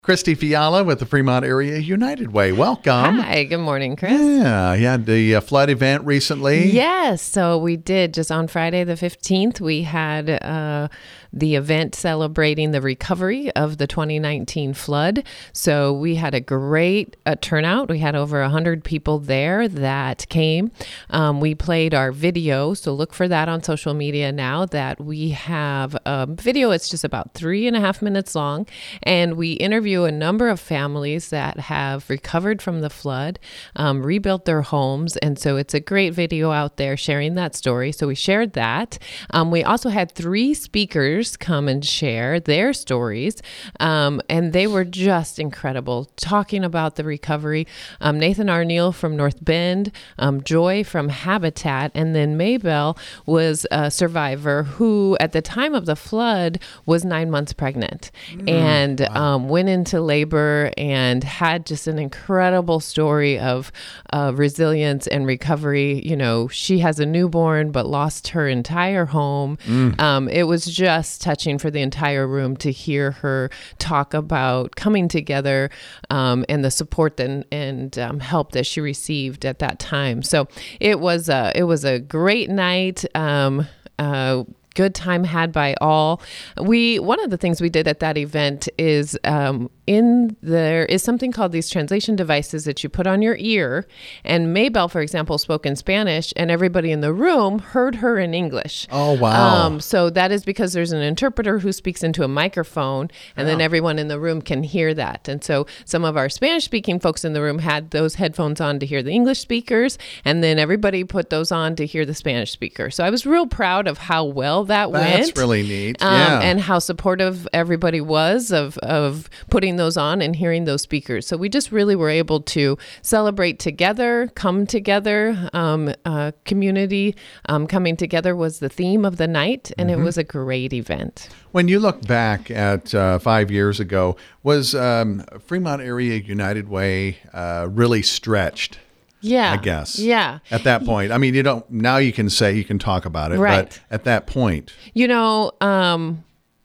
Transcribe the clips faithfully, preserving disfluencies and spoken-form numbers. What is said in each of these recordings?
Christy Fiala with the Fremont Area United Way. Welcome. Hi, good morning, Chris. Yeah, you had the uh, flood event recently. Yes, so we did. Just on Friday the fifteenth, we had uh, the event celebrating the recovery of the twenty nineteen flood. So we had a great uh, turnout. We had over one hundred people there that came. Um, we played our video, so look for that on social media now that we have a video. It's just about three and a half minutes long, and we interviewed a number of families that have recovered from the flood, um, rebuilt their homes. And so it's a great video out there sharing that story. So we shared that. Um, we also had three speakers come and share their stories. Um, and they were just incredible, talking about the recovery. Um, Nathan Arneal from North Bend, um, Joy from Habitat, and then Maybell was a survivor who at the time of the flood was nine months pregnant mm, and wow. um, went in into labor and had just an incredible story of uh, resilience and recovery. You know, she has a newborn, but lost her entire home. Mm. Um, it was just touching for the entire room to hear her talk about coming together um, and the support and, and um, help that she received at that time. So it was a, it was a great night. Um, uh, Good time had by all. We one of the things we did at that event is um, in there is something called these translation devices that you put on your ear. And Maybell, for example, spoke in Spanish, and everybody in the room heard her in English. Oh wow! Um, so that is because there's an interpreter who speaks into a microphone, and wow. then everyone in the room can hear that. And so some of our Spanish-speaking folks in the room had those headphones on to hear the English speakers, and then everybody put those on to hear the Spanish speaker. So I was real proud of how well that That's went. That's really neat. Um, yeah. And how supportive everybody was of, of putting those on and hearing those speakers. So we just really were able to celebrate together, come together. Um, uh, community um, coming together was the theme of the night, and mm-hmm. it was a great event. When you look back at uh, five years ago, was um, Fremont Area United Way uh, really stretched? Yeah. I guess. Yeah. At that point. I mean, you don't, now you can say, you can talk about it, right. but at that point. You know, um,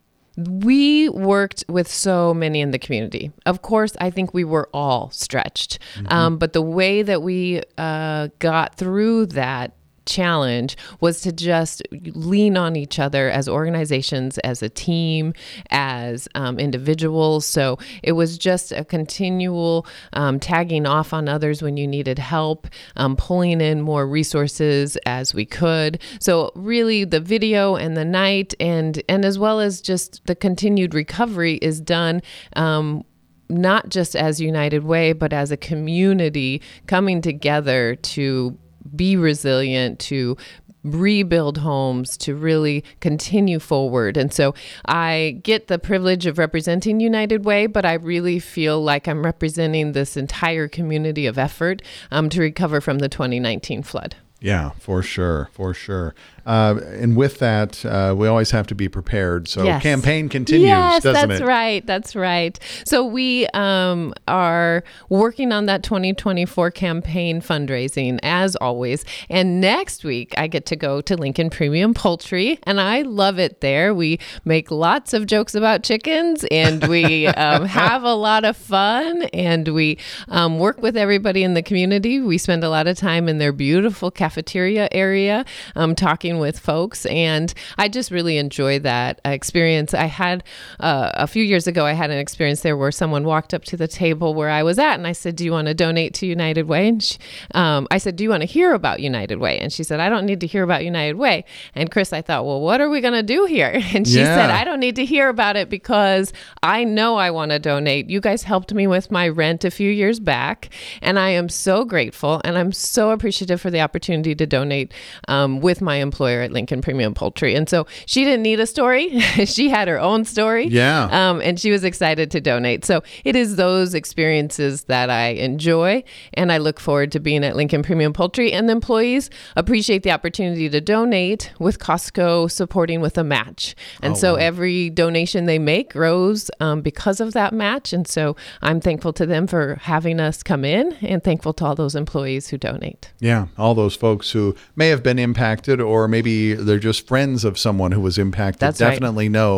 we worked with so many in the community. Of course, I think we were all stretched. Mm-hmm. Um, but the way that we uh, got through that challenge was to just lean on each other as organizations, as a team, as um, individuals. So it was just a continual um, tagging off on others when you needed help, um, pulling in more resources as we could. So really the video and the night and, and as well as just the continued recovery is done um, not just as United Way, but as a community coming together to be resilient, to rebuild homes, to really continue forward. And so I get the privilege of representing United Way, but I really feel like I'm representing this entire community of effort um, to recover from the twenty nineteen flood. Yeah, for sure, for sure. Uh, and with that, uh, we always have to be prepared. So yes. campaign continues, yes, doesn't it? That's right. That's right. So we um, are working on that twenty twenty-four campaign fundraising, as always. And next week, I get to go to Lincoln Premium Poultry, and I love it there. We make lots of jokes about chickens, and we um, have a lot of fun, and we um, work with everybody in the community. We spend a lot of time in their beautiful cafeteria area um, talking with folks, and I just really enjoy that experience. I had uh, a few years ago I had an experience there where someone walked up to the table where I was at, and I said, do you want to donate to United Way? And she, um, I said, do you want to hear about United Way? And she said, I don't need to hear about United Way. And Chris, I thought, well, what are we going to do here? And she yeah. said, I don't need to hear about it because I know I want to donate. You guys helped me with my rent a few years back, and I am so grateful, and I'm so appreciative for the opportunity to donate um, with my employer at Lincoln Premium Poultry. And so she didn't need a story. She had her own story. Yeah. Um, and she was excited to donate. So it is those experiences that I enjoy, and I look forward to being at Lincoln Premium Poultry. And the employees appreciate the opportunity to donate with Costco supporting with a match. And oh, so wow. every donation they make grows um, because of that match. And so I'm thankful to them for having us come in, and thankful to all those employees who donate. Yeah, all those folks who may have been impacted, or maybe they're just friends of someone who was impacted. That's definitely right. know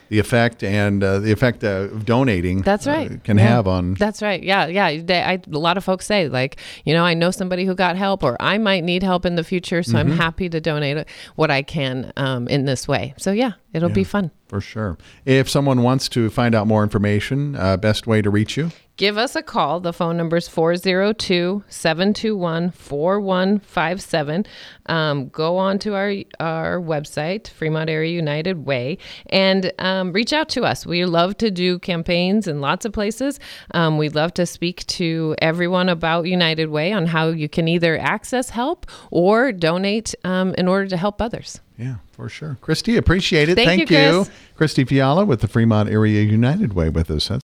the effect and uh, the effect of donating. That's right. Uh, can yeah. have on. That's right. Yeah, yeah. They, I, a lot of folks say, like, you know, I know somebody who got help, or I might need help in the future, so mm-hmm. I'm happy to donate what I can um, in this way. So yeah, it'll yeah, be fun. For sure. If someone wants to find out more information, uh, best way to reach you? Give us a call. The phone number is four oh two, seven two one, four one five seven. Um, go on to our our website, Fremont Area United Way, and um, reach out to us. We love to do campaigns in lots of places. Um, we'd love to speak to everyone about United Way on how you can either access help or donate um, in order to help others. Yeah, for sure. Christy, appreciate it. Thank, Thank you, you. Chris. Christy Fiala with the Fremont Area United Way with us. That's